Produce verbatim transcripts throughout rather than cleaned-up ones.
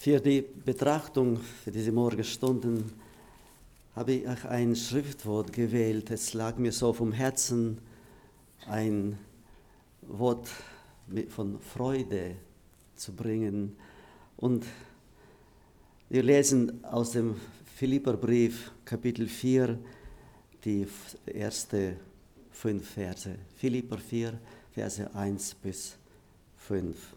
Für die Betrachtung für diese Morgenstunden habe ich auch ein Schriftwort gewählt. Es lag mir so vom Herzen, ein Wort von Freude zu bringen. Und wir lesen aus dem Philipperbrief, Kapitel vier, die ersten fünf Verse. Philipper vier, Verse eins bis fünf.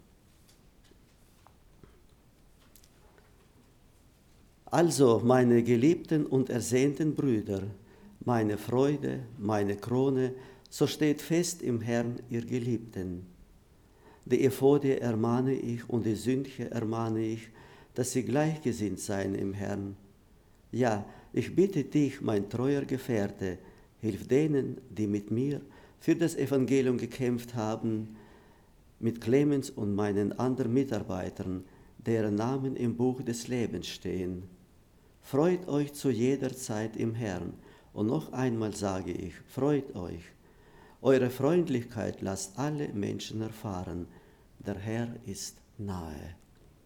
Also, meine geliebten und ersehnten Brüder, meine Freude, meine Krone, so steht fest im Herrn, ihr Geliebten. Die Ephodie ermahne ich und die Synche ermahne ich, dass sie gleichgesinnt seien im Herrn. Ja, ich bitte dich, mein treuer Gefährte, hilf denen, die mit mir für das Evangelium gekämpft haben, mit Clemens und meinen anderen Mitarbeitern, deren Namen im Buch des Lebens stehen. Freut euch zu jeder Zeit im Herrn. Und noch einmal sage ich, freut euch. Eure Freundlichkeit lasst alle Menschen erfahren. Der Herr ist nahe.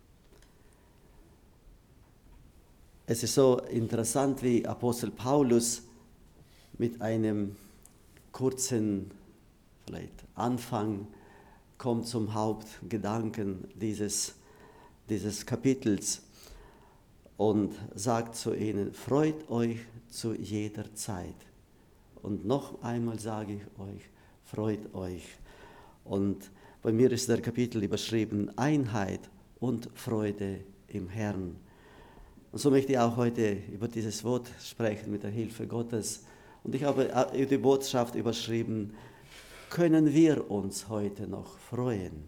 Es ist so interessant, wie Apostel Paulus mit einem kurzen vielleicht Anfang kommt zum Hauptgedanken dieses, dieses Kapitels und sagt zu ihnen, freut euch zu jeder Zeit. Und noch einmal sage ich euch, freut euch. Und bei mir ist der Kapitel überschrieben, Einheit und Freude im Herrn. Und so möchte ich auch heute über dieses Wort sprechen mit der Hilfe Gottes. Und ich habe die Botschaft überschrieben, können wir uns heute noch freuen?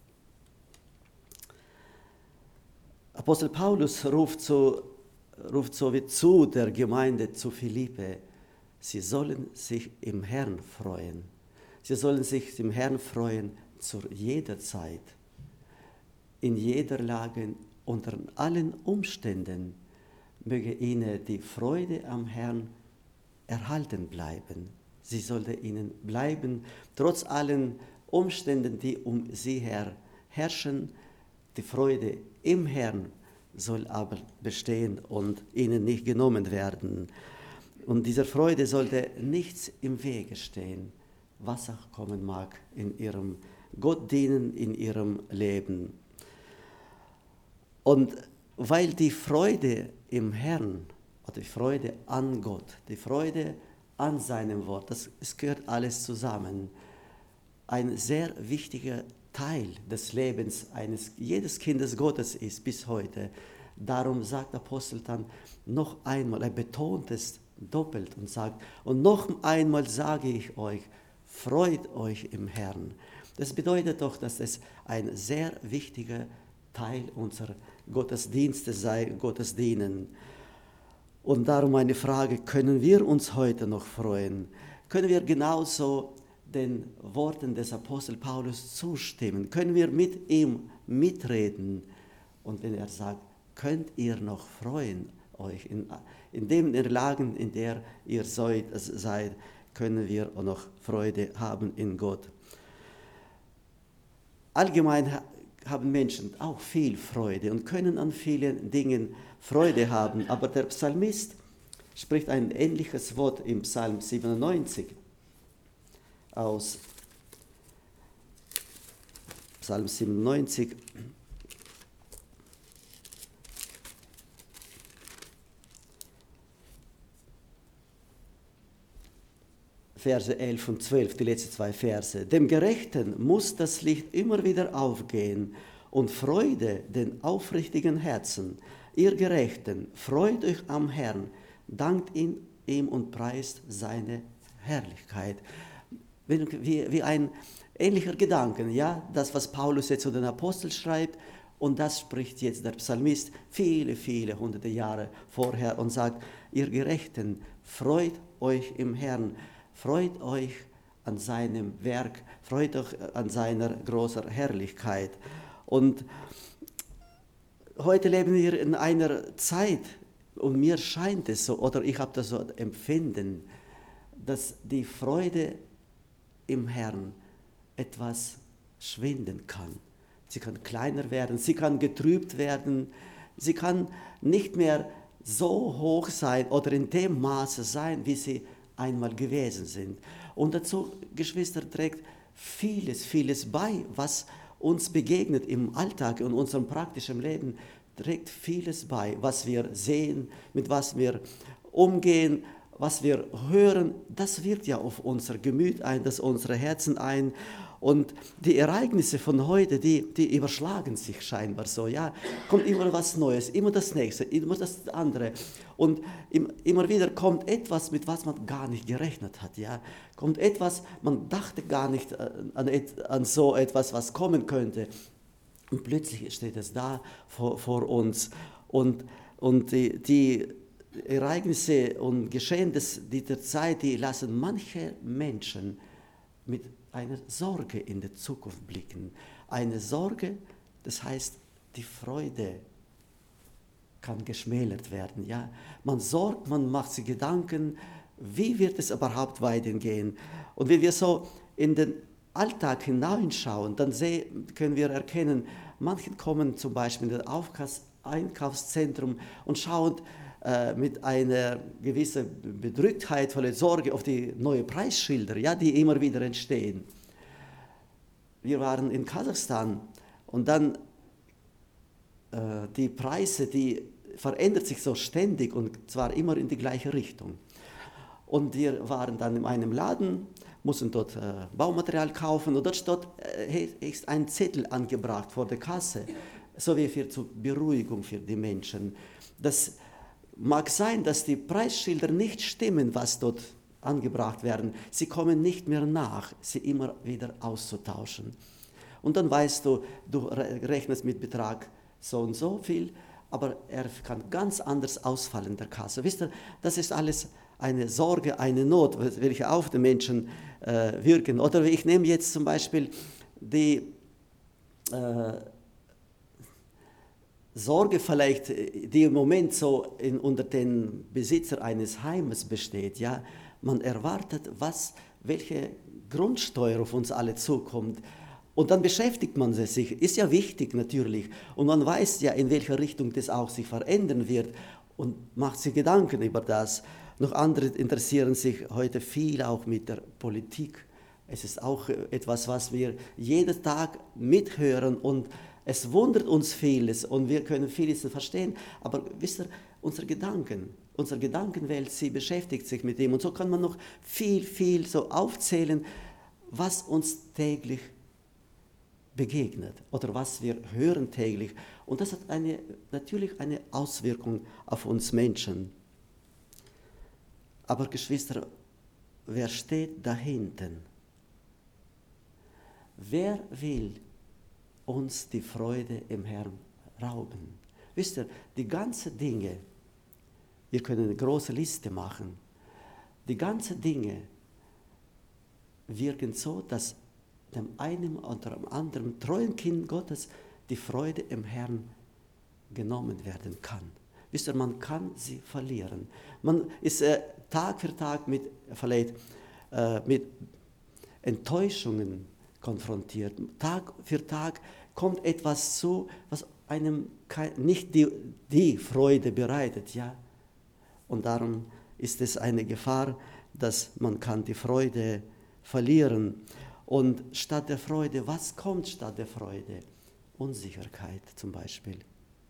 Apostel Paulus ruft so, ruft so wie zu der Gemeinde zu Philippe, sie sollen sich im Herrn freuen. Sie sollen sich im Herrn freuen zu jeder Zeit, in jeder Lage, unter allen Umständen möge ihnen die Freude am Herrn erhalten bleiben. Sie sollte ihnen bleiben, trotz allen Umständen, die um sie her herrschen. Die Freude im Herrn soll aber bestehen und ihnen nicht genommen werden. Und dieser Freude sollte nichts im Wege stehen, was auch kommen mag in ihrem Gott dienen, in ihrem Leben. Und weil die Freude im Herrn, oder die Freude an Gott, die Freude an seinem Wort, das, es gehört alles zusammen, ein sehr wichtiger Teil des Lebens eines jedes Kindes Gottes ist bis heute. Darum sagt der Apostel dann noch einmal, er betont es doppelt und sagt, und noch einmal sage ich euch, freut euch im Herrn. Das bedeutet doch, dass es ein sehr wichtiger Teil unserer Gottesdienste sei, Gottesdienen. Und darum eine Frage, können wir uns heute noch freuen? Können wir genauso den Worten des Apostel Paulus zustimmen? Können wir mit ihm mitreden? Und wenn er sagt, könnt ihr noch freuen euch in, in den Lagen, in der ihr seid, seid, können wir auch noch Freude haben in Gott. Allgemein haben Menschen auch viel Freude und können an vielen Dingen Freude haben, aber der Psalmist spricht ein ähnliches Wort im Psalm siebenundneunzig aus. Psalm siebenundneunzig. Verse elf und zwölf, die letzten zwei Verse. Dem Gerechten muss das Licht immer wieder aufgehen und Freude den aufrichtigen Herzen. Ihr Gerechten, freut euch am Herrn, dankt ihn, ihm und preist seine Herrlichkeit. Wie, wie ein ähnlicher Gedanke, ja, das, was Paulus jetzt zu den Aposteln schreibt, und das spricht jetzt der Psalmist viele, viele hunderte Jahre vorher und sagt, ihr Gerechten, freut euch im Herrn, freut euch an seinem Werk, freut euch an seiner großen Herrlichkeit. Und heute leben wir in einer Zeit, und mir scheint es so, oder ich habe das so empfinden, dass die Freude im Herrn etwas schwinden kann. Sie kann kleiner werden, sie kann getrübt werden, Sie kann nicht mehr so hoch sein oder in dem Maße sein, wie sie einmal gewesen sind. Und dazu, Geschwister, trägt vieles, vieles bei, was uns begegnet im Alltag und unserem praktischen Leben, trägt vieles bei, was wir sehen, mit was wir umgehen, was wir hören, das wirkt ja auf unser Gemüt ein, das unsere Herzen ein. Und die Ereignisse von heute, die, die überschlagen sich scheinbar so. Ja, kommt immer was Neues, immer das Nächste, immer das andere. Und im, immer wieder kommt etwas, mit was man gar nicht gerechnet hat. Ja, kommt etwas, man dachte gar nicht an, an so etwas, was kommen könnte. Und plötzlich steht es da vor, vor uns. Und, und die, die Ereignisse und Geschehnisse dieser Zeit, die lassen manche Menschen mit einer Sorge in die Zukunft blicken. Eine Sorge, das heißt, die Freude kann geschmälert werden. Ja? Man sorgt, man macht sich Gedanken, wie wird es überhaupt weitergehen. Und wenn wir so in den Alltag hineinschauen, dann sehen, können wir erkennen, manche kommen zum Beispiel in das Einkaufszentrum und schauen äh, mit einer gewissen Bedrücktheit, voller Sorge auf die neuen Preisschilder, ja, die immer wieder entstehen. Wir waren in Kasachstan und dann äh, die Preise, die verändern sich so ständig und zwar immer in die gleiche Richtung. Und wir waren dann in einem Laden, mussten dort äh, Baumaterial kaufen und dort, dort äh, ist ein Zettel angebracht vor der Kasse, so wie für zur Beruhigung für die Menschen. Das mag sein, dass die Preisschilder nicht stimmen, was dort angebracht werden. Sie kommen nicht mehr nach, sie immer wieder auszutauschen. Und dann weißt du, du rechnest mit Betrag so und so viel, aber er kann ganz anders ausfallen in der Kasse. Wisst ihr, das ist alles eine Sorge, eine Not, welche auf den Menschen äh, wirken. Oder ich nehme jetzt zum Beispiel die äh, Sorge vielleicht, die im Moment so in, unter den Besitzer eines Heimes besteht. Ja? Man erwartet, was, welche Grundsteuer auf uns alle zukommt. Und dann beschäftigt man sich, ist ja wichtig natürlich. Und man weiß ja, in welche Richtung das auch sich verändern wird und macht sich Gedanken über das. Noch andere interessieren sich heute viel auch mit der Politik. Es ist auch etwas, was wir jeden Tag mithören und es wundert uns vieles und wir können vieles verstehen. Aber wisst ihr, unsere Gedanken, unsere Gedankenwelt, sie beschäftigt sich mit dem. Und so kann man noch viel, viel so aufzählen, was uns täglich begegnet oder was wir hören täglich. Und das hat eine, natürlich eine Auswirkung auf uns Menschen. Aber Geschwister, wer steht da hinten? Wer will uns die Freude im Herrn rauben? Wisst ihr, die ganzen Dinge, wir können eine große Liste machen, die ganzen Dinge wirken so, dass dem einen oder dem anderen treuen Kind Gottes die Freude im Herrn genommen werden kann. Wisst ihr, man kann sie verlieren. Man ist äh, Tag für Tag mit, vielleicht, äh, mit Enttäuschungen konfrontiert. Tag für Tag kommt etwas zu, was einem nicht die, die Freude bereitet. Ja? Und darum ist es eine Gefahr, dass man kann die Freude verlieren. Und statt der Freude, was kommt statt der Freude? Unsicherheit zum Beispiel.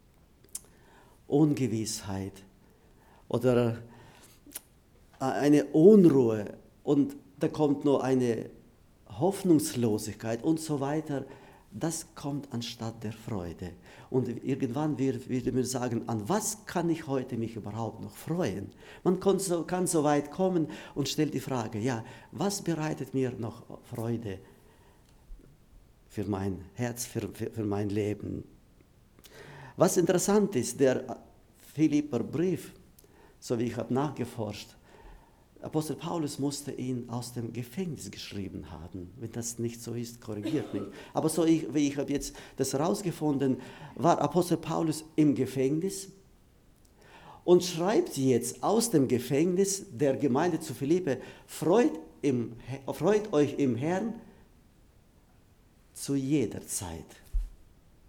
Ungewissheit oder eine Unruhe und da kommt nur eine Hoffnungslosigkeit und so weiter. Das kommt anstatt der Freude. Und irgendwann wird mir sagen, an was kann ich heute mich überhaupt noch freuen? Man kann so, kann so weit kommen und stellt die Frage, ja, was bereitet mir noch Freude für mein Herz, für, für, für mein Leben? Was interessant ist, der Philipperbrief, so wie ich habe nachgeforscht, Apostel Paulus musste ihn aus dem Gefängnis geschrieben haben. Wenn das nicht so ist, korrigiert mich. Aber so ich, wie ich habe jetzt das herausgefunden, war Apostel Paulus im Gefängnis und schreibt jetzt aus dem Gefängnis der Gemeinde zu Philippe, freut, im, freut euch im Herrn zu jeder Zeit.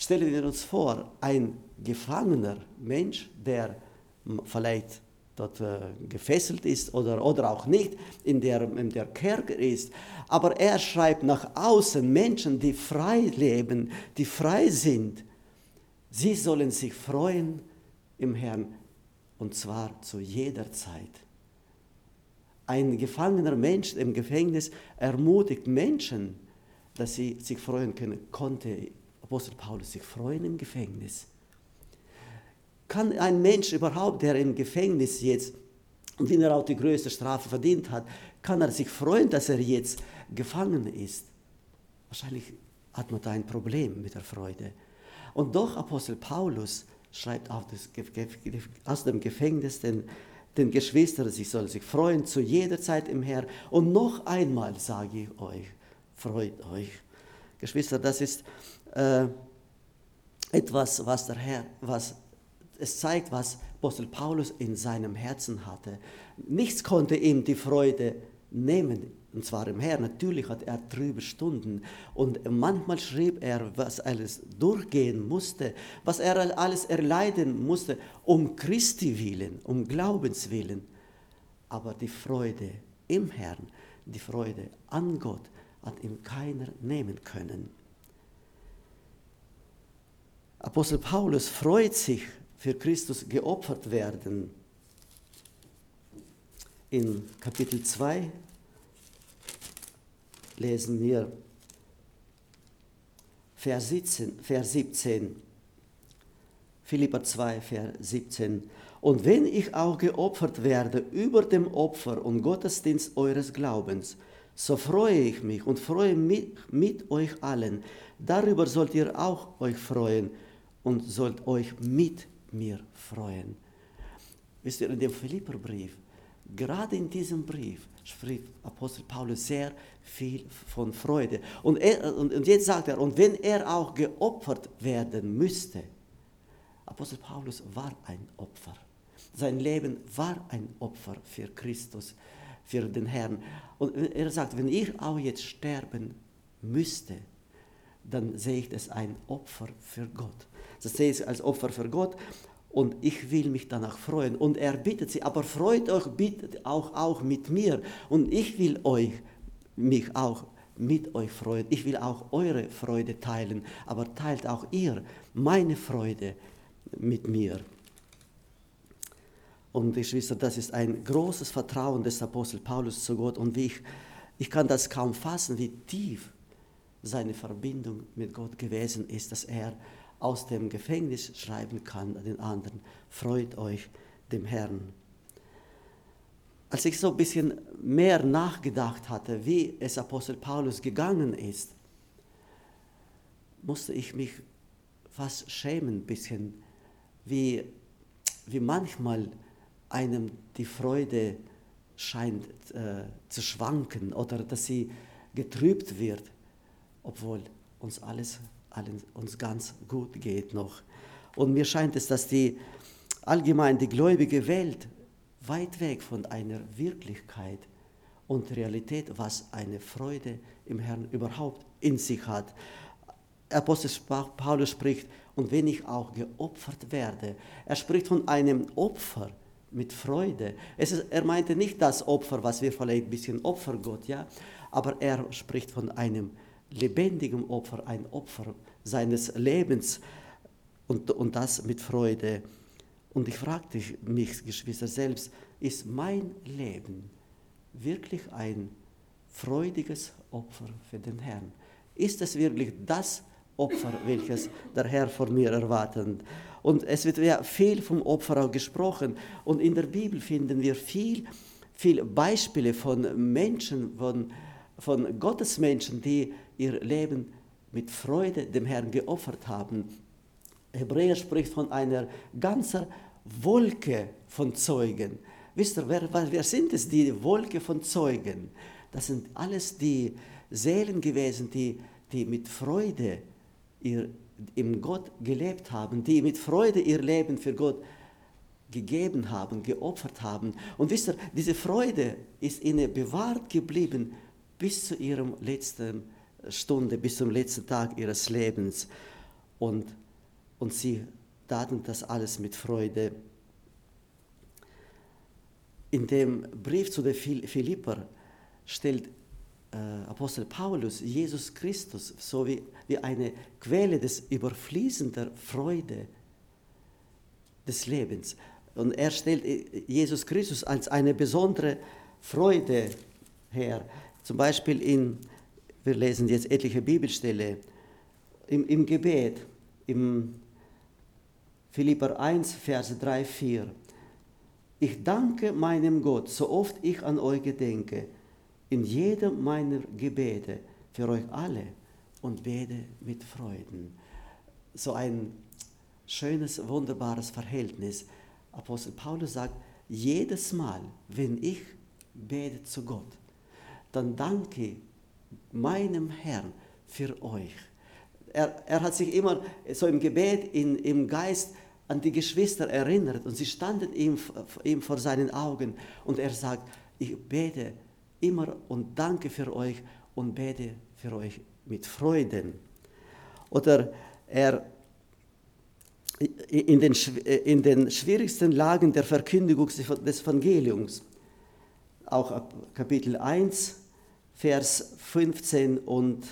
Stellen wir uns vor, ein gefangener Mensch, der vielleicht dort äh, gefesselt ist oder, oder auch nicht, in der, in der Kerker ist. Aber er schreibt nach außen, Menschen, die frei leben, die frei sind, sie sollen sich freuen im Herrn, und zwar zu jeder Zeit. Ein gefangener Mensch im Gefängnis ermutigt Menschen, dass sie sich freuen können. Konnte Apostel Paulus sich freuen im Gefängnis? Kann ein Mensch überhaupt, der im Gefängnis jetzt, und wenn er auch die größte Strafe verdient hat, kann er sich freuen, dass er jetzt gefangen ist? Wahrscheinlich hat man da ein Problem mit der Freude. Und doch Apostel Paulus schreibt auf das, aus dem Gefängnis den, den Geschwistern, sie sollen sich freuen zu jeder Zeit im Herrn. Und noch einmal sage ich euch, freut euch. Geschwister, das ist äh, etwas, was der Herr, was es zeigt, was Apostel Paulus in seinem Herzen hatte. Nichts konnte ihm die Freude nehmen, und zwar im Herrn. Natürlich hat er trübe Stunden und manchmal schrieb er, was alles durchgehen musste, was er alles erleiden musste, um Christi willen, um Glaubens willen. Aber die Freude im Herrn, die Freude an Gott, hat ihm keiner nehmen können. Apostel Paulus freut sich, für Christus geopfert werden. In Kapitel zwei lesen wir Vers siebzehn, Vers siebzehn. Philipper zwei, Vers siebzehn. Und wenn ich auch geopfert werde über dem Opfer und Gottesdienst eures Glaubens, so freue ich mich und freue mich mit euch allen. Darüber sollt ihr auch euch freuen und sollt euch mit mir freuen. Wisst ihr, in dem Philipperbrief, gerade in diesem Brief, spricht Apostel Paulus sehr viel von Freude. Und, er, und, und jetzt sagt er, und wenn er auch geopfert werden müsste, Apostel Paulus war ein Opfer. Sein Leben war ein Opfer für Christus, für den Herrn. Und er sagt, wenn ich auch jetzt sterben müsste, dann sehe ich das ein Opfer für Gott. Das sehe ich als Opfer für Gott und ich will mich danach freuen. Und er bittet sie, aber freut euch bitte auch, auch mit mir. Und ich will euch, mich auch mit euch freuen. Ich will auch eure Freude teilen, aber teilt auch ihr meine Freude mit mir. Und Geschwister, das ist ein großes Vertrauen des Apostel Paulus zu Gott. Und wie ich, ich kann das kaum fassen, wie tief seine Verbindung mit Gott gewesen ist, dass er aus dem Gefängnis schreiben kann an den anderen, freut euch dem Herrn. Als ich so ein bisschen mehr nachgedacht hatte, wie es Apostel Paulus gegangen ist, musste ich mich fast schämen ein bisschen, wie, wie manchmal einem die Freude scheint äh, zu schwanken oder dass sie getrübt wird, obwohl uns alles allen, uns ganz gut geht noch. Und mir scheint es, dass die allgemein die gläubige Welt weit weg von einer Wirklichkeit und Realität, was eine Freude im Herrn überhaupt in sich hat. Apostel Paulus spricht, und wenn ich auch geopfert werde, er spricht von einem Opfer mit Freude. Es ist, er meinte nicht das Opfer, was wir vielleicht ein bisschen Opfergott, ja, aber er spricht von einem lebendigen Opfer, ein Opfer seines Lebens und, und das mit Freude. Und ich fragte mich, Geschwister, selbst, ist mein Leben wirklich ein freudiges Opfer für den Herrn? Ist es wirklich das Opfer, welches der Herr von mir erwartet? Und es wird ja viel vom Opfer auch gesprochen. Und in der Bibel finden wir viel, viel Beispiele von Menschen, von, von Gottesmenschen, die ihr Leben mit Freude dem Herrn geopfert haben. Hebräer spricht von einer ganzen Wolke von Zeugen. Wisst ihr, wer, wer sind es, die Wolke von Zeugen? Das sind alles die Seelen gewesen, die, die mit Freude ihr, im Gott gelebt haben, die mit Freude ihr Leben für Gott gegeben haben, geopfert haben. Und wisst ihr, diese Freude ist ihnen bewahrt geblieben bis zu ihrem letzten Stunde, bis zum letzten Tag ihres Lebens. und, und sie taten das alles mit Freude. In dem Brief zu den Philipper stellt äh, Apostel Paulus Jesus Christus so wie, wie eine Quelle des überfließender Freude des Lebens. Und er stellt Jesus Christus als eine besondere Freude her. Zum Beispiel in, wir lesen jetzt etliche Bibelstellen, im, im Gebet, im Philipper eins, Verse drei, vier. Ich danke meinem Gott, so oft ich an euch gedenke, in jedem meiner Gebete für euch alle und bete mit Freuden. So ein schönes, wunderbares Verhältnis. Apostel Paulus sagt, jedes Mal, wenn ich bete zu Gott, dann danke ich meinem Herrn für euch. Er, er hat sich immer so im Gebet, in, im Geist an die Geschwister erinnert und sie standen ihm, ihm vor seinen Augen und er sagt, ich bete immer und danke für euch und bete für euch mit Freuden. Oder er in den, in den schwierigsten Lagen der Verkündigung des Evangeliums, auch Kapitel eins, Vers fünfzehn und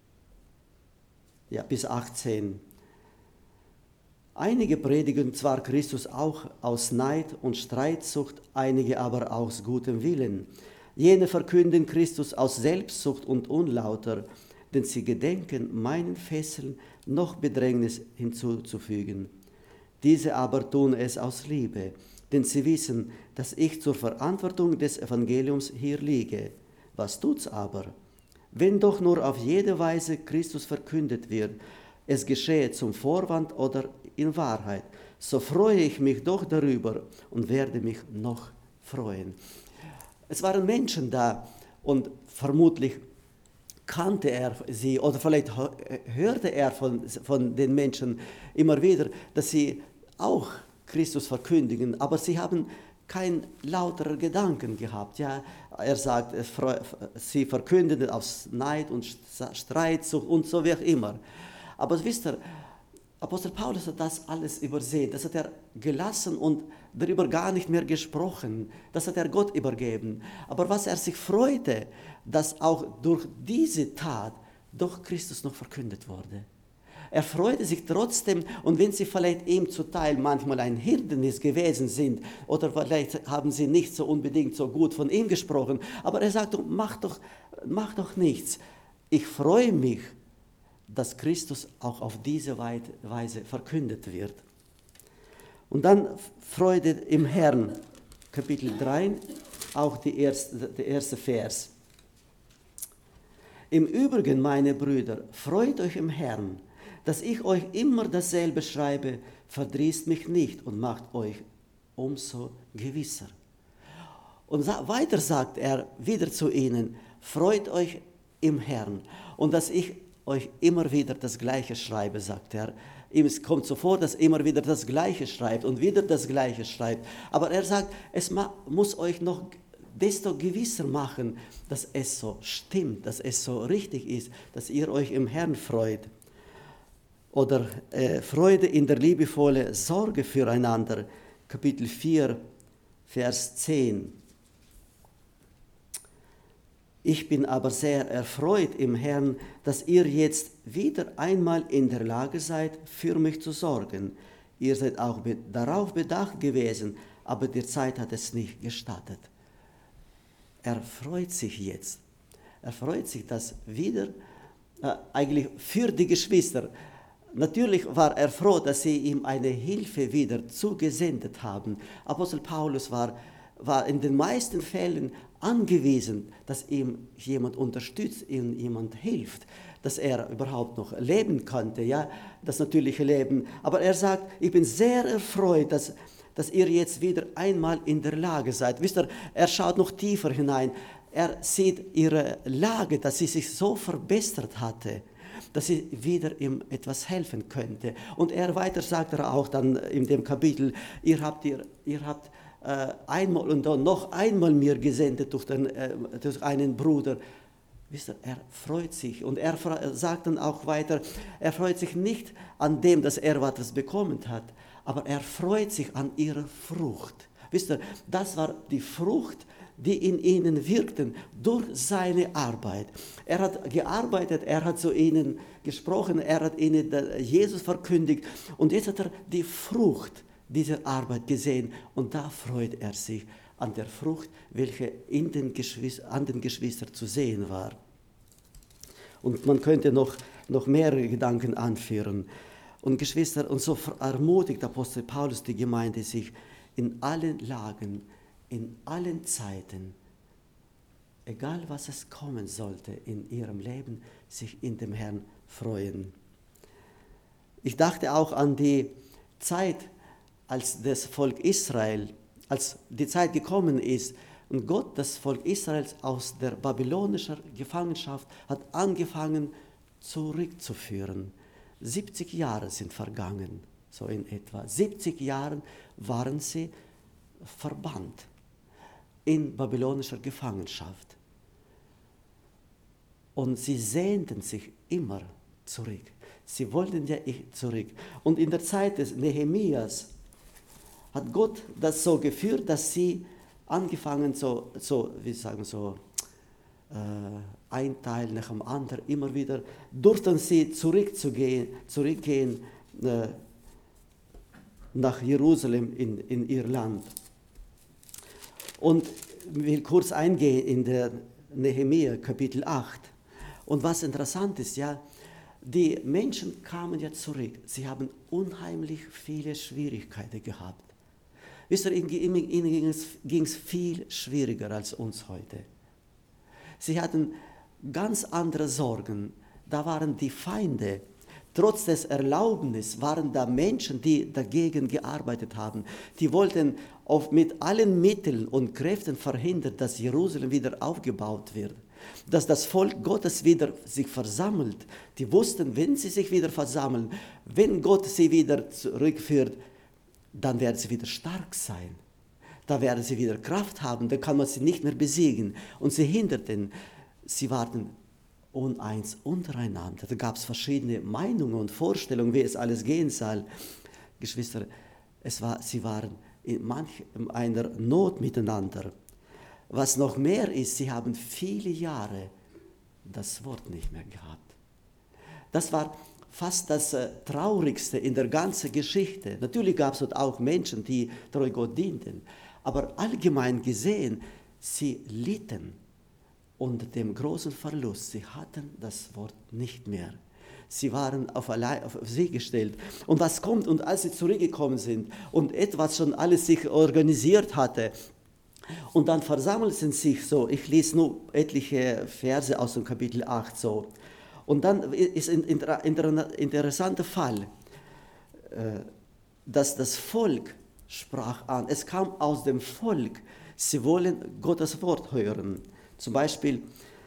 ja, bis achtzehn. Einige predigen zwar Christus auch aus Neid und Streitsucht, einige aber aus gutem Willen. Jene verkünden Christus aus Selbstsucht und Unlauter, denn sie gedenken, meinen Fesseln noch Bedrängnis hinzuzufügen. Diese aber tun es aus Liebe, denn sie wissen, dass ich zur Verantwortung des Evangeliums hier liege. Was tut's aber? Wenn doch nur auf jede Weise Christus verkündet wird, es geschehe zum Vorwand oder in Wahrheit, so freue ich mich doch darüber und werde mich noch freuen. Es waren Menschen da und vermutlich kannte er sie oder vielleicht hörte er von, von den Menschen immer wieder, dass sie auch Christus verkündigen, aber sie haben kein lauterer Gedanken gehabt. Ja, er sagt, sie verkündeten aus Neid und Streitsucht und so wie auch immer. Aber wisst ihr, Apostel Paulus hat das alles übersehen, das hat er gelassen und darüber gar nicht mehr gesprochen, das hat er Gott übergeben. Aber was er sich freute, dass auch durch diese Tat doch Christus noch verkündet wurde. Er freute sich trotzdem, und wenn sie vielleicht ihm zuteil manchmal ein Hindernis gewesen sind oder vielleicht haben sie nicht so unbedingt so gut von ihm gesprochen, aber er sagt, mach doch, mach doch nichts. Ich freue mich, dass Christus auch auf diese Weise verkündet wird. Und dann Freude im Herrn, Kapitel drei, auch die erste, der erste Vers. Im Übrigen, meine Brüder, freut euch im Herrn. Dass ich euch immer dasselbe schreibe, verdrießt mich nicht und macht euch umso gewisser. Und weiter sagt er wieder zu ihnen, freut euch im Herrn. Und dass ich euch immer wieder das Gleiche schreibe, sagt er. Ihm kommt so vor, dass er immer wieder das Gleiche schreibt und wieder das Gleiche schreibt. Aber er sagt, es muss euch noch desto gewisser machen, dass es so stimmt, dass es so richtig ist, dass ihr euch im Herrn freut. Oder äh, Freude in der liebevollen Sorge füreinander, Kapitel vier, Vers zehn. Ich bin aber sehr erfreut im Herrn, dass ihr jetzt wieder einmal in der Lage seid, für mich zu sorgen. Ihr seid auch be- darauf bedacht gewesen, aber die Zeit hat es nicht gestattet. Er freut sich jetzt. Er freut sich, dass wieder, äh, eigentlich für die Geschwister, natürlich war er froh, dass sie ihm eine Hilfe wieder zugesendet haben. Apostel Paulus war, war in den meisten Fällen angewiesen, dass ihm jemand unterstützt, ihm jemand hilft, dass er überhaupt noch leben konnte, ja, das natürliche Leben. Aber er sagt, ich bin sehr erfreut, dass, dass ihr jetzt wieder einmal in der Lage seid. Wisst ihr, er schaut noch tiefer hinein. Er sieht ihre Lage, dass sie sich so verbessert hatte, dass sie wieder ihm etwas helfen könnte. Und er weiter sagt er auch dann in dem Kapitel, ihr habt, ihr, ihr habt äh, einmal und dann noch einmal mir gesendet durch, den, äh, durch einen Bruder. wisst ihr, er freut sich. Und er sagt dann auch weiter, er freut sich nicht an dem, dass er etwas bekommen hat, aber er freut sich an ihrer Frucht. Wisst ihr, das war die Frucht, die in ihnen wirkten durch seine Arbeit. Er hat gearbeitet, er hat zu ihnen gesprochen, er hat ihnen Jesus verkündigt und jetzt hat er die Frucht dieser Arbeit gesehen und da freut er sich an der Frucht, welche in den Geschwister, an den Geschwistern zu sehen war. Und man könnte noch, noch mehrere Gedanken anführen. Und Geschwister, und so ermutigt Apostel Paulus die Gemeinde, sich in allen Lagen, in allen Zeiten, egal was es kommen sollte in ihrem Leben, sich in dem Herrn freuen. Ich dachte auch an die Zeit, als das Volk Israel, als die Zeit gekommen ist und Gott das Volk Israels aus der babylonischen Gefangenschaft hat angefangen zurückzuführen. siebzig Jahre sind vergangen, so in etwa. siebzig Jahre waren sie verbannt in babylonischer Gefangenschaft. Und sie sehnten sich immer zurück. Sie wollten ja zurück. Und in der Zeit des Nehemias hat Gott das so geführt, dass sie angefangen, so, so wie sagen so, äh, ein Teil nach dem anderen, immer wieder durften sie zurückzugehen, zurückgehen äh, nach Jerusalem in, in ihr Land. Und ich will kurz eingehen in der Nehemia Kapitel acht. Und was interessant ist, ja, die Menschen kamen ja zurück. Sie haben unheimlich viele Schwierigkeiten gehabt. Wisst ihr, ihnen ging es viel schwieriger als uns heute. Sie hatten ganz andere Sorgen. Da waren die Feinde. Trotz des Erlaubnisses waren da Menschen, die dagegen gearbeitet haben. Die wollten auf, mit allen Mitteln und Kräften verhindern, dass Jerusalem wieder aufgebaut wird. Dass das Volk Gottes wieder sich versammelt. Die wussten, wenn sie sich wieder versammeln, wenn Gott sie wieder zurückführt, dann werden sie wieder stark sein. Da werden sie wieder Kraft haben, dann kann man sie nicht mehr besiegen. Und sie hinderten, sie waren uneins untereinander. Da gab es verschiedene Meinungen und Vorstellungen, wie es alles gehen soll. Geschwister, es war, sie waren in manch einer Not miteinander. Was noch mehr ist, sie haben viele Jahre das Wort nicht mehr gehabt. Das war fast das äh, Traurigste in der ganzen Geschichte. Natürlich gab es dort auch Menschen, die treu Gott dienten, aber allgemein gesehen, sie litten unter dem großen Verlust. Sie hatten das Wort nicht mehr. Sie waren auf, allein, auf sie gestellt. Und was kommt, und als sie zurückgekommen sind und etwas schon alles sich organisiert hatte, und dann versammelten sich so, ich lese nur etliche Verse aus dem Kapitel acht so, und dann ist ein interessanter Fall, dass das Volk sprach an. Es kam aus dem Volk, sie wollen Gottes Wort hören. Zum Beispiel,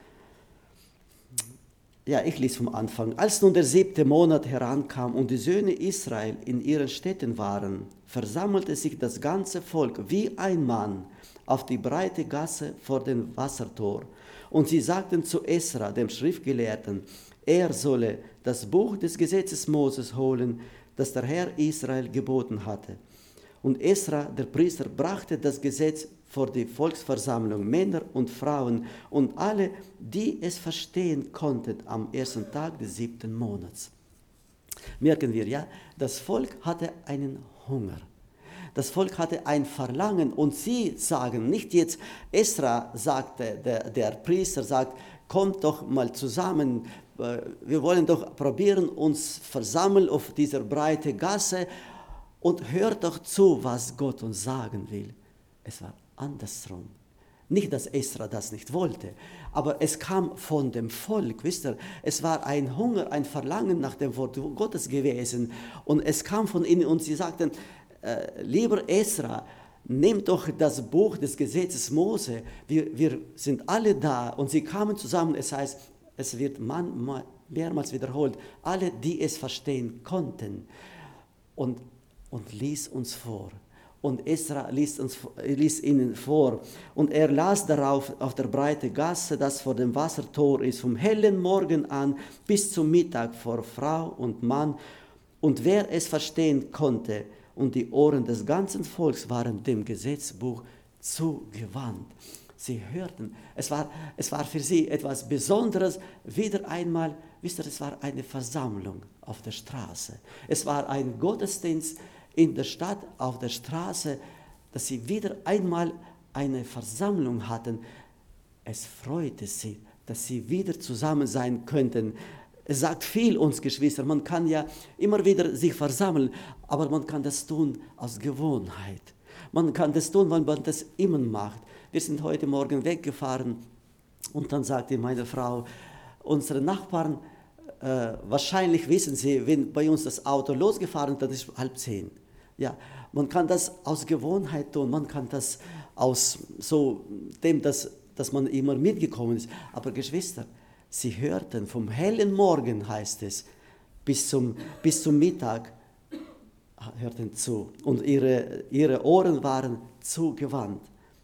ja, ich lese vom Anfang. Als nun der siebte Monat herankam und die Söhne Israel in ihren Städten waren, versammelte sich das ganze Volk wie ein Mann auf die breite Gasse vor dem Wassertor. Und sie sagten zu Esra, dem Schriftgelehrten, er solle das Buch des Gesetzes Moses holen, das der Herr Israel geboten hatte. Und Esra, der Priester, brachte das Gesetz vor die Volksversammlung, Männer und Frauen und alle, die es verstehen konnten, am ersten Tag des siebten Monats. Merken wir, ja, das Volk hatte einen Hunger. Das Volk hatte ein Verlangen und sie sagen, nicht jetzt, Esra sagte, der, der Priester sagt, kommt doch mal zusammen, wir wollen doch probieren, uns versammeln auf dieser breiten Gasse und hört doch zu, was Gott uns sagen will. Es war andersrum. Nicht, dass Esra das nicht wollte, aber es kam von dem Volk, wisst ihr, es war ein Hunger, ein Verlangen nach dem Wort Gottes gewesen und es kam von ihnen und sie sagten, äh, lieber Esra, nimm doch das Buch des Gesetzes Mose, wir, wir sind alle da und sie kamen zusammen, es heißt, es wird man, mehrmals wiederholt, alle, die es verstehen konnten und, und lies uns vor. Und Esra liest, uns, liest ihnen vor. Und er las darauf auf der breiten Gasse, das vor dem Wassertor ist, vom hellen Morgen an bis zum Mittag vor Frau und Mann. Und wer es verstehen konnte, und die Ohren des ganzen Volks waren dem Gesetzbuch zugewandt. Sie hörten, es war, es war für sie etwas Besonderes, wieder einmal, wisst ihr, es war eine Versammlung auf der Straße. Es war ein Gottesdienst in der Stadt, auf der Straße, dass sie wieder einmal eine Versammlung hatten. Es freute sie, dass sie wieder zusammen sein könnten. Es sagt viel uns Geschwister, man kann ja immer wieder sich versammeln, aber man kann das tun aus Gewohnheit. Man kann das tun, weil man das immer macht. Wir sind heute Morgen weggefahren und dann sagte meine Frau, unsere Nachbarn, äh, wahrscheinlich wissen sie, wenn bei uns das Auto losgefahren ist, dann ist es halb zehn. Ja, man kann das aus Gewohnheit tun, man kann das aus so dem, dass, dass man immer mitgekommen ist. Aber Geschwister, sie hörten vom hellen Morgen, heißt es, bis zum, bis zum Mittag, hörten zu. Und ihre, ihre Ohren waren zugewandt.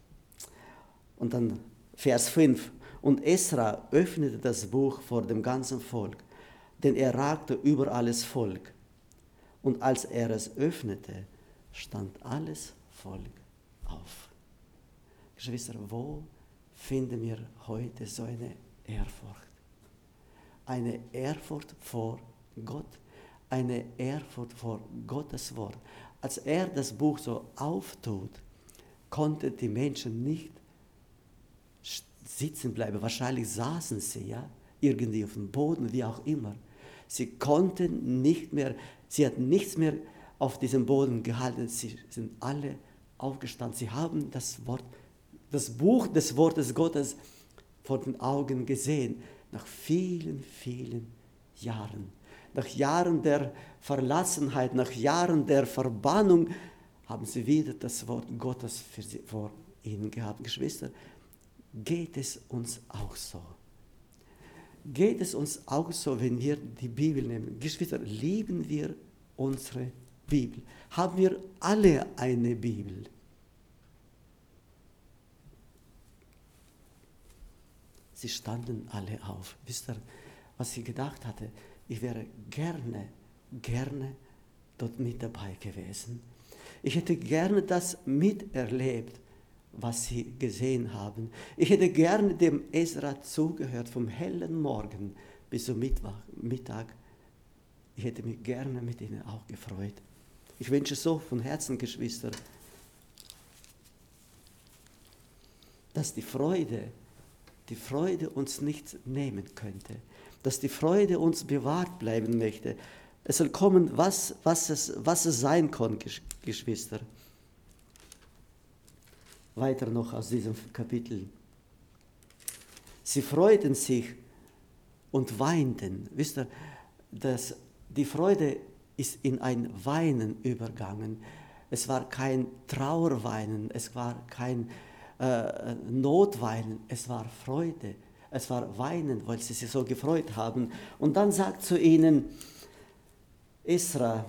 Und dann Vers fünf. Und Esra öffnete das Buch vor dem ganzen Volk, denn er ragte über alles Volk. Und als er es öffnete, stand alles Volk auf. Geschwister, wo finden wir heute so eine Ehrfurcht? Eine Ehrfurcht vor Gott, eine Ehrfurcht vor Gottes Wort. Als er das Buch so auftut, konnten die Menschen nicht sitzen bleiben. Wahrscheinlich saßen sie ja irgendwie auf dem Boden, wie auch immer. Sie konnten nicht mehr, sie hatten nichts mehr auf diesem Boden gehalten. Sie sind alle aufgestanden. Sie haben das Wort, das Buch des Wortes Gottes vor den Augen gesehen. Nach vielen, vielen Jahren. Nach Jahren der Verlassenheit, nach Jahren der Verbannung haben sie wieder das Wort Gottes für sie, vor ihnen gehabt. Geschwister, geht es uns auch so? Geht es uns auch so, wenn wir die Bibel nehmen? Geschwister, lieben wir unsere Bibel? Haben wir alle eine Bibel? Sie standen alle auf. Wisst ihr, was ich gedacht hatte? Ich wäre gerne, gerne dort mit dabei gewesen. Ich hätte gerne das miterlebt, was sie gesehen haben. Ich hätte gerne dem Esra zugehört, vom hellen Morgen bis zum Mittag. Ich hätte mich gerne mit ihnen auch gefreut. Ich wünsche so von Herzen, Geschwister, dass die Freude, die Freude uns nicht nehmen könnte, dass die Freude uns bewahrt bleiben möchte. Es soll kommen, was, was, es, was es sein kann, Geschwister. Weiter noch aus diesem Kapitel. Sie freuten sich und weinten. Wisst ihr, dass die Freude ist in ein Weinen übergegangen. Es war kein Trauerweinen, es war kein äh, Notweinen, es war Freude. Es war Weinen, weil sie sich so gefreut haben. Und dann sagt zu ihnen Esra,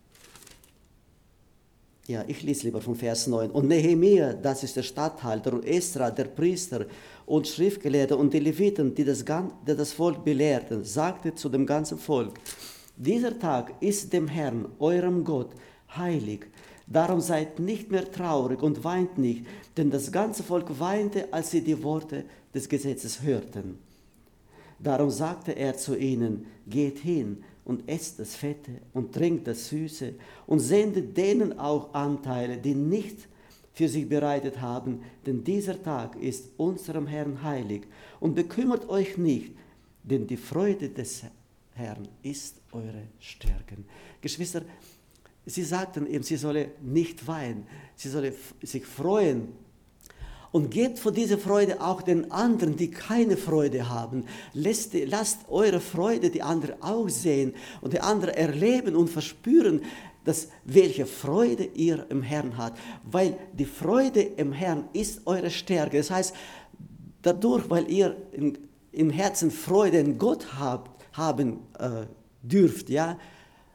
ja, ich lese lieber von Vers neun. Und Nehemia, das ist der Statthalter, und Esra, der Priester und Schriftgelehrte und die Leviten, die das, die das Volk belehrten, sagte zu dem ganzen Volk, dieser Tag ist dem Herrn, eurem Gott, heilig. Darum seid nicht mehr traurig und weint nicht, denn das ganze Volk weinte, als sie die Worte des Gesetzes hörten. Darum sagte er zu ihnen, geht hin und esst das Fette und trinkt das Süße und sendet denen auch Anteile, die nicht für sich bereitet haben, denn dieser Tag ist unserem Herrn heilig. Und bekümmert euch nicht, denn die Freude des Herrn ist eure Stärke. Geschwister, sie sagten ihm, sie solle nicht weinen, sie solle sich freuen. Und gebt von dieser Freude auch den anderen, die keine Freude haben. Lasst, lasst eure Freude die anderen auch sehen und die anderen erleben und verspüren, dass welche Freude ihr im Herrn habt. Weil die Freude im Herrn ist eure Stärke. Das heißt, dadurch, weil ihr in, im Herzen Freude in Gott habt, haben äh, dürft, ja,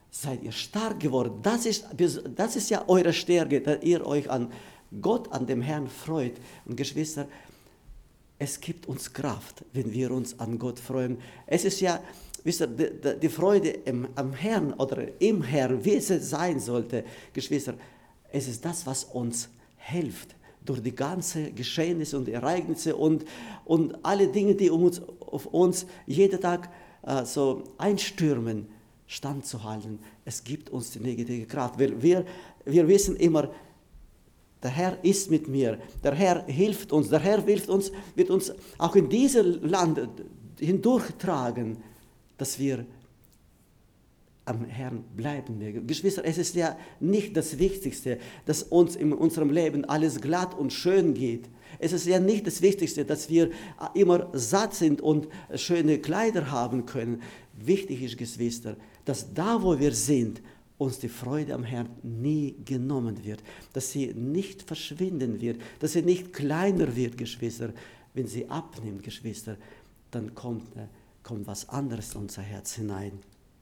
seid ihr stark geworden. Das ist, das ist ja eure Stärke, dass ihr euch an Gott, an dem Herrn freut. Und Geschwister, es gibt uns Kraft, wenn wir uns an Gott freuen. Es ist ja, wisst ihr, die, die Freude im, am Herrn oder im Herrn, wie es sein sollte, Geschwister, es ist das, was uns hilft, durch die ganzen Geschehnisse und Ereignisse und, und alle Dinge, die um uns, auf uns jeden Tag äh, so einstürmen, standzuhalten. Es gibt uns die negative Kraft. Wir, wir, wir wissen immer, der Herr ist mit mir, der Herr hilft uns, der Herr hilft uns, wird uns auch in diesem Land hindurchtragen, dass wir am Herrn bleiben mögen. Geschwister, es ist ja nicht das Wichtigste, dass uns in unserem Leben alles glatt und schön geht. Es ist ja nicht das Wichtigste, dass wir immer satt sind und schöne Kleider haben können. Wichtig ist, Geschwister, dass da, wo wir sind, uns die Freude am Herrn nie genommen wird, dass sie nicht verschwinden wird, dass sie nicht kleiner wird, Geschwister. Wenn sie abnimmt, Geschwister, dann kommt, kommt was anderes in unser Herz hinein.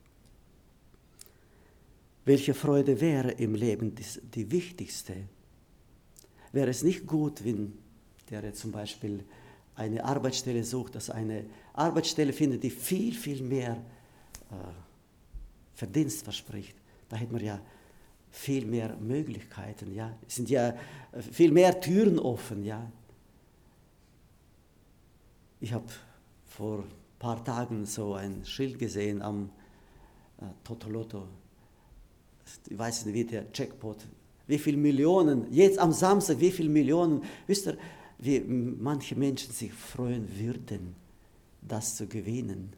Welche Freude wäre im Leben die, die wichtigste? Wäre es nicht gut, wenn der zum Beispiel eine Arbeitsstelle sucht, dass eine Arbeitsstelle findet, die viel, viel mehr äh, Verdienst verspricht? Da hätte man ja viel mehr Möglichkeiten, ja. Es sind ja viel mehr Türen offen, ja. Ich habe vor ein paar Tagen so ein Schild gesehen am äh, Totoloto. Ich weiß nicht, wie der Jackpot, wie viele Millionen, jetzt am Samstag, wie viele Millionen, wisst ihr, wie manche Menschen sich freuen würden, das zu gewinnen.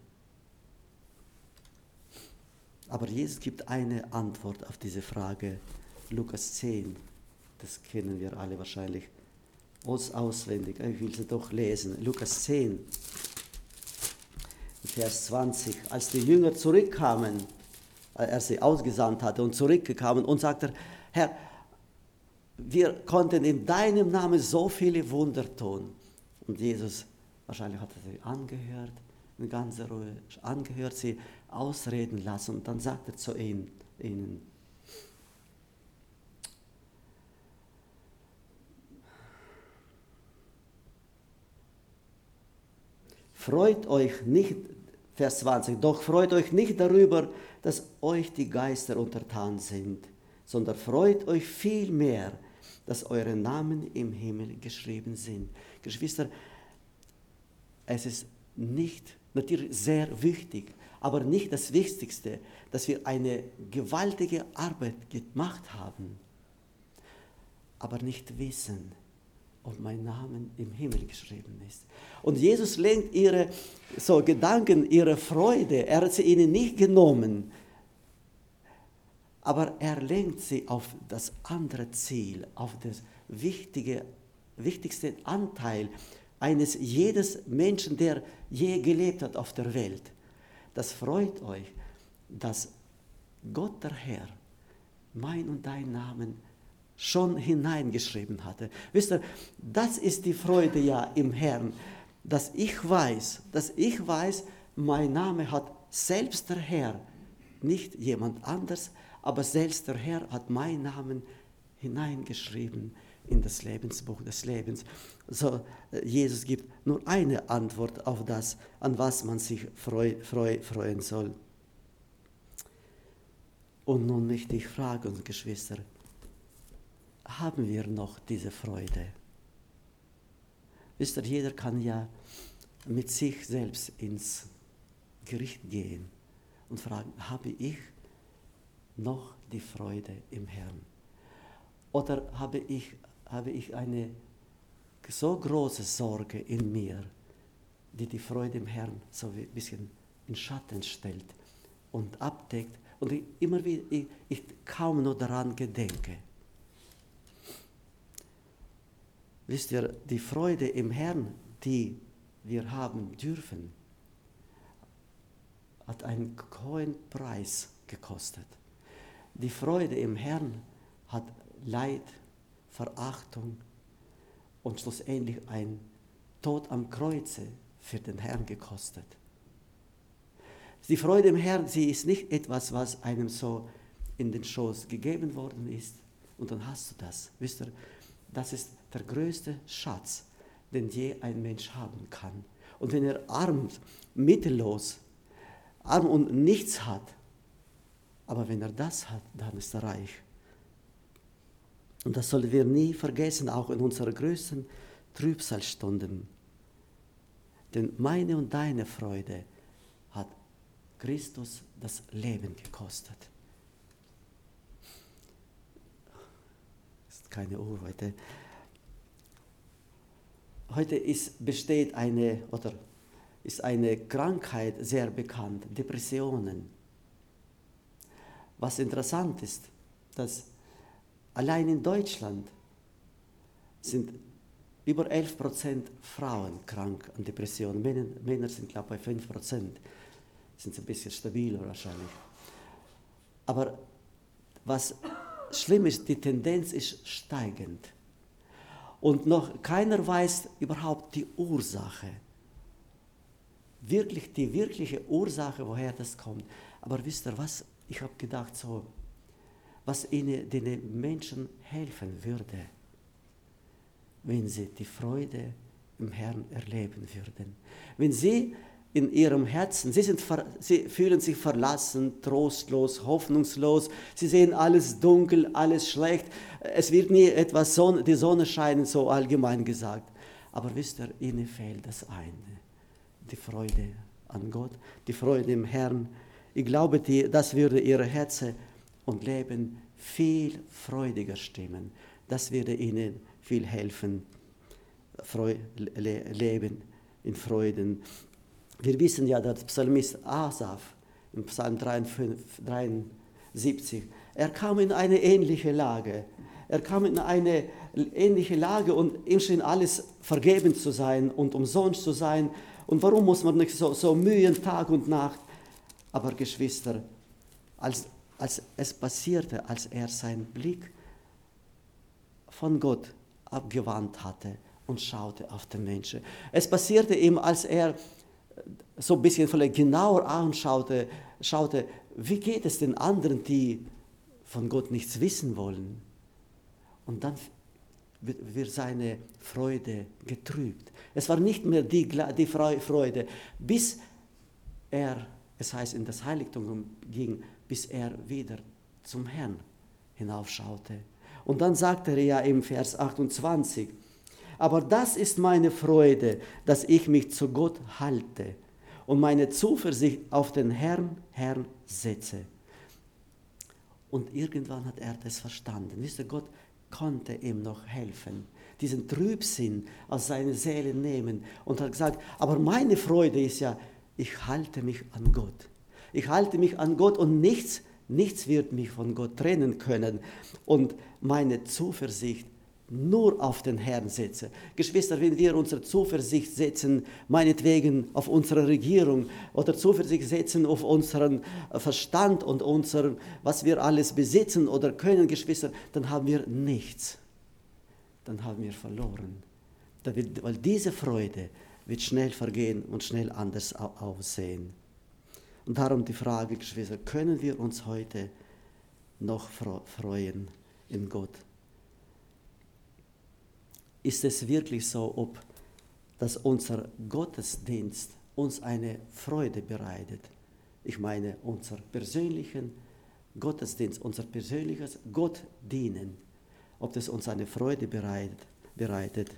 Aber Jesus gibt eine Antwort auf diese Frage, Lukas zehn, das kennen wir alle wahrscheinlich auswendig, ich will sie doch lesen, Lukas zehn, Vers zwanzig, als die Jünger zurückkamen, er sie ausgesandt hatte und zurückgekommen und sagte, Herr, wir konnten in deinem Namen so viele Wunder tun. Und Jesus, wahrscheinlich hat er sie angehört, in ganzer Ruhe angehört, sie ausreden lassen. Und dann sagt er zu ihnen, ihnen freut euch nicht, Vers zwanzig, doch freut euch nicht darüber, dass euch die Geister untertan sind, sondern freut euch vielmehr, dass eure Namen im Himmel geschrieben sind. Geschwister, es ist nicht, natürlich sehr wichtig, aber nicht das Wichtigste, dass wir eine gewaltige Arbeit gemacht haben, aber nicht wissen, ob mein Name im Himmel geschrieben ist. Und Jesus lenkt ihre so Gedanken, ihre Freude, er hat sie ihnen nicht genommen, aber er lenkt sie auf das andere Ziel, auf das wichtige, wichtigste Anteil eines jedes Menschen, der je gelebt hat auf der Welt. Das freut euch, dass Gott der Herr mein und dein Namen schon hineingeschrieben hatte. Wisst ihr, das ist die Freude ja im Herrn, dass ich weiß, dass ich weiß, mein Name hat selbst der Herr, nicht jemand anders, aber selbst der Herr hat meinen Namen hineingeschrieben in das Lebensbuch des Lebens. So, Jesus gibt nur eine Antwort auf das, an was man sich freu, freu, freuen soll. Und nun möchte ich fragen, Geschwister, haben wir noch diese Freude? Wisst ihr, jeder kann ja mit sich selbst ins Gericht gehen und fragen, habe ich noch die Freude im Herrn? Oder habe ich, habe ich eine so große Sorge in mir, die die Freude im Herrn so ein bisschen in Schatten stellt und abdeckt und ich immer wieder, ich, ich kaum noch daran gedenke? Wisst ihr, die Freude im Herrn, die wir haben dürfen, hat einen hohen Preis gekostet. Die Freude im Herrn hat Leid, Verachtung und schlussendlich ein Tod am Kreuze für den Herrn gekostet. Die Freude im Herrn, sie ist nicht etwas, was einem so in den Schoß gegeben worden ist und dann hast du das. Wisst ihr, das ist der größte Schatz, den je ein Mensch haben kann. Und wenn er arm, mittellos, arm und nichts hat, aber wenn er das hat, dann ist er reich. Und das sollen wir nie vergessen, auch in unseren größten Trübsalstunden. Denn meine und deine Freude hat Christus das Leben gekostet. Das ist keine Uhr heute. Heute ist, besteht eine, oder ist eine Krankheit sehr bekannt, Depressionen. Was interessant ist, dass allein in Deutschland sind über elf Prozent Frauen krank an Depressionen. Männer, Männer sind, glaube ich, bei fünf Prozent. Sind ein bisschen stabiler wahrscheinlich. Aber was schlimm ist, die Tendenz ist steigend. Und noch keiner weiß überhaupt die Ursache. Wirklich die wirkliche Ursache, woher das kommt. Aber wisst ihr was? Ich habe gedacht so, was ihnen, den Menschen helfen würde, wenn sie die Freude im Herrn erleben würden. Wenn sie in ihrem Herzen, sie, sind, sie fühlen sich verlassen, trostlos, hoffnungslos, sie sehen alles dunkel, alles schlecht, es wird nie etwas, Sonne, die Sonne scheinen, so allgemein gesagt. Aber wisst ihr, ihnen fehlt das eine, die Freude an Gott, die Freude im Herrn. Ich glaube, die, das würde ihre Herzen und Leben viel freudiger stimmen. Das würde ihnen viel helfen, Freu, le, leben in Freuden. Wir wissen ja, dass Psalmist Asaf im Psalm dreiundsiebzig, er kam in eine ähnliche Lage. Er kam in eine ähnliche Lage und ihm schien alles vergeben zu sein und umsonst zu sein. Und warum muss man nicht so, so mühen, Tag und Nacht? Aber Geschwister, als, als es passierte, als er seinen Blick von Gott abgewandt hatte und schaute auf den Menschen. Es passierte ihm, als er so ein bisschen vielleicht genauer anschaute, schaute, wie geht es den anderen, die von Gott nichts wissen wollen. Und dann wird seine Freude getrübt. Es war nicht mehr die, die Freude, bis er, es heißt, in das Heiligtum ging, bis er wieder zum Herrn hinaufschaute. Und dann sagte er ja im Vers achtundzwanzig, aber das ist meine Freude, dass ich mich zu Gott halte und meine Zuversicht auf den Herrn, Herrn setze. Und irgendwann hat er das verstanden. Wisst ihr, Gott konnte ihm noch helfen, diesen Trübsinn aus seiner Seele nehmen und hat gesagt, aber meine Freude ist ja, ich halte mich an Gott. Ich halte mich an Gott und nichts, nichts wird mich von Gott trennen können. Und meine Zuversicht nur auf den Herrn setze. Geschwister, wenn wir unsere Zuversicht setzen, meinetwegen auf unsere Regierung oder Zuversicht setzen auf unseren Verstand und unser, was wir alles besitzen oder können, Geschwister, dann haben wir nichts. Dann haben wir verloren. Weil diese Freude wird schnell vergehen und schnell anders aussehen. Und darum die Frage, Geschwister, können wir uns heute noch freuen in Gott? Ist es wirklich so, ob dass unser Gottesdienst uns eine Freude bereitet? Ich meine, unser persönlichen Gottesdienst, unser persönliches Gottdienen, ob das uns eine Freude bereitet. bereitet.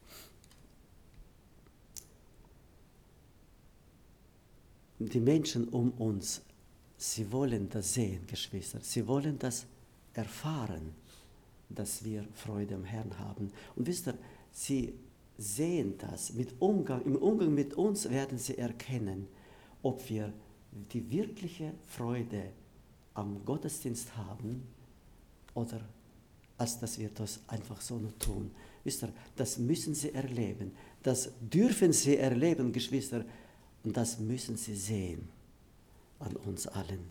Die Menschen um uns, sie wollen das sehen, Geschwister, sie wollen das erfahren, dass wir Freude am Herrn haben. Und wisst ihr, sie sehen das, mit Umgang, im Umgang mit uns werden sie erkennen, ob wir die wirkliche Freude am Gottesdienst haben oder als dass wir das einfach so nur tun. Wisst ihr, das müssen sie erleben, das dürfen sie erleben, Geschwister, und das müssen sie sehen an uns allen.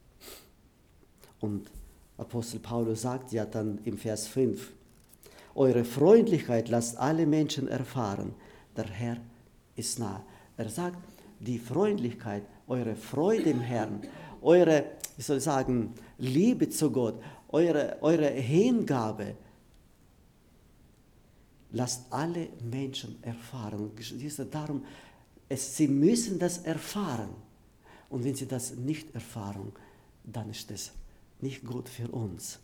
Und Apostel Paulus sagt ja dann im Vers fünf, eure Freundlichkeit lasst alle Menschen erfahren, der Herr ist nah. Er sagt, die Freundlichkeit, eure Freude im Herrn, eure, wie soll ich sagen, Liebe zu Gott, eure, eure Hingabe, lasst alle Menschen erfahren. Darum, es, sie müssen das erfahren. Und wenn sie das nicht erfahren, dann ist es nicht gut für uns.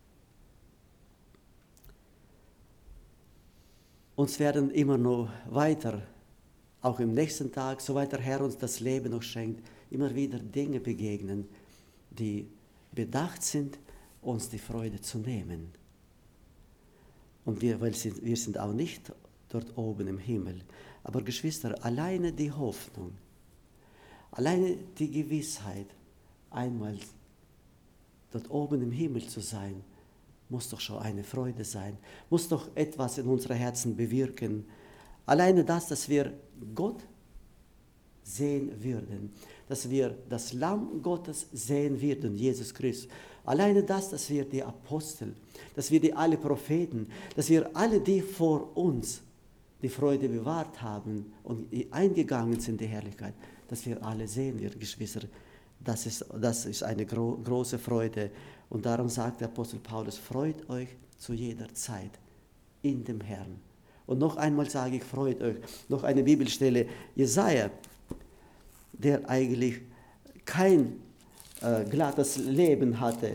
Uns werden immer noch weiter, auch im nächsten Tag, soweit der Herr uns das Leben noch schenkt, immer wieder Dinge begegnen, die bedacht sind, uns die Freude zu nehmen. Und wir, weil wir sind auch nicht dort oben im Himmel. Aber Geschwister, alleine die Hoffnung, alleine die Gewissheit, einmal dort oben im Himmel zu sein, muss doch schon eine Freude sein, muss doch etwas in unseren Herzen bewirken. Alleine das, dass wir Gott sehen würden, dass wir das Lamm Gottes sehen würden, Jesus Christus. Alleine das, dass wir die Apostel, dass wir die alle Propheten, dass wir alle, die vor uns die Freude bewahrt haben und eingegangen sind in die Herrlichkeit, dass wir alle sehen werden, Geschwister. Das ist, das ist eine gro große Freude. Und darum sagt der Apostel Paulus, freut euch zu jeder Zeit in dem Herrn. Und noch einmal sage ich, freut euch. Noch eine Bibelstelle, Jesaja, der eigentlich kein äh, glattes Leben hatte.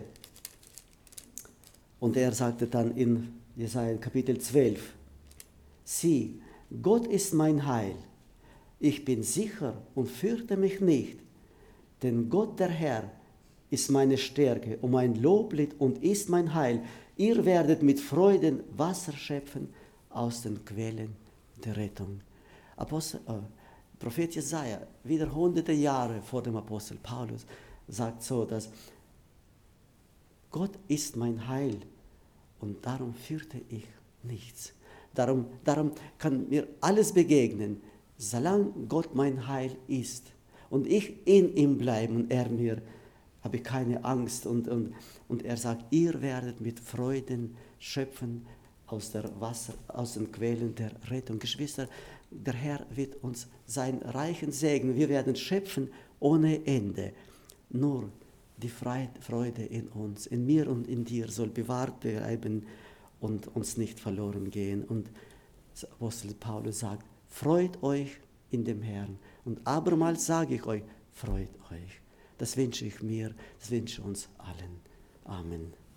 Und er sagte dann in Jesaja Kapitel zwölf, sieh, Gott ist mein Heil. Ich bin sicher und fürchte mich nicht, denn Gott der Herr ist meine Stärke und mein Loblied und ist mein Heil. Ihr werdet mit Freuden Wasser schöpfen aus den Quellen der Rettung. Apostel, äh, Prophet Jesaja, wieder hunderte Jahre vor dem Apostel Paulus, sagt so, dass Gott ist mein Heil und darum fürchte ich nichts. Darum, darum kann mir alles begegnen, solange Gott mein Heil ist und ich in ihm bleibe und er mir, habe ich keine Angst. Und, und, und er sagt, ihr werdet mit Freuden schöpfen aus, der Wasser, aus den Quellen der Rettung. Geschwister, der Herr wird uns seinen reichen Segen, wir werden schöpfen ohne Ende. Nur die Freude in uns, in mir und in dir soll bewahrt bleiben und uns nicht verloren gehen. Und Apostel Paulus sagt, freut euch in dem Herrn. Und abermals sage ich euch, freut euch. Das wünsche ich mir, das wünsche ich uns allen. Amen.